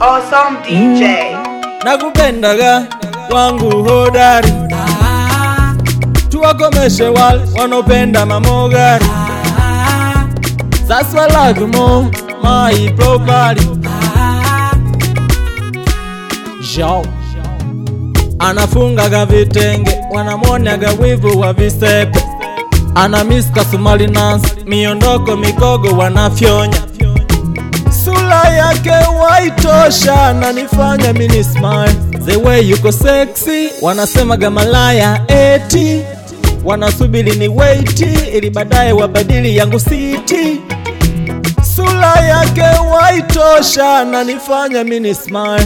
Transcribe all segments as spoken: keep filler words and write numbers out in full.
Awesome D J. Nakupendaga wangu hodari, tuwakomeshe wale wanopenda mamogari. That's why I like more my property. Jao anafungaga vitenge, wanamwonyaga wivu wa visepe. Ana miss kasumali nance, miondoko mikogo wanafyonya. Sula yake waitosha na nifanya mini smile. The way yuko sexy, wanasema gamalaya eti. Wanasubili ni waiti, ili baadaye wabadili yangu siti. Sula yake waitosha na nifanya mini smile.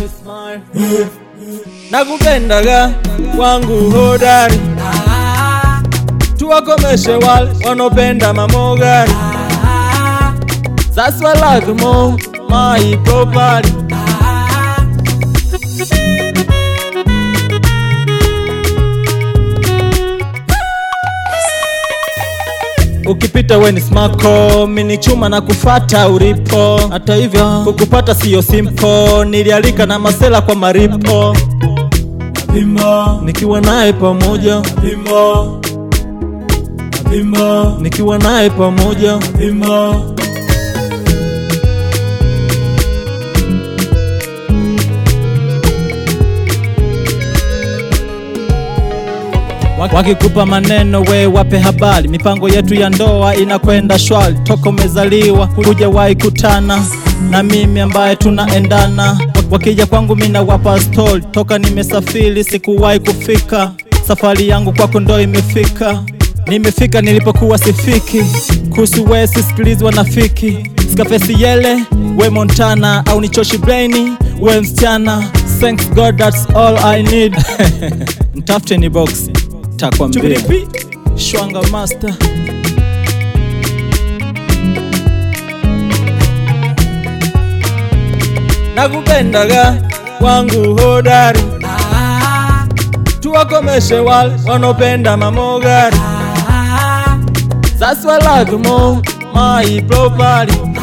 Nakupendaga wangu hodari, tuwakomeshe wale wanopenda mamogari. That's why I like more my property. Ukipita we ni smako, mini chuma na kufata ulipo. Hata hivyo kukupata siyo simple, nilialika na masela kwa maripo. Napima nikiwa nae pamoja, napima napima nikiwa nae pamoja, napima. Wakikupa maneno we wape habari, mipango yetu ya ndoa inakwenda shwari. Toka umezaliwa hujawahi kutana na mimi ambaye tunaendana. Wakija kwangu mina wapa story, toka nimesafiri sikuwahi kufika. Safari yangu kwako ndo imefika, nimefika nilipokuwa sifiki. Kuhusu we sisikilizi wanafiki. Skafesi yele, we Montana au ni choshi brainy, we msichana. Thanks God that's all I need. Mtafute ni box takwambia Shwanga master. Nakupendaga wangu hodari, tuwakomeshe wale wanopenda mamogari. That's why I like more my property.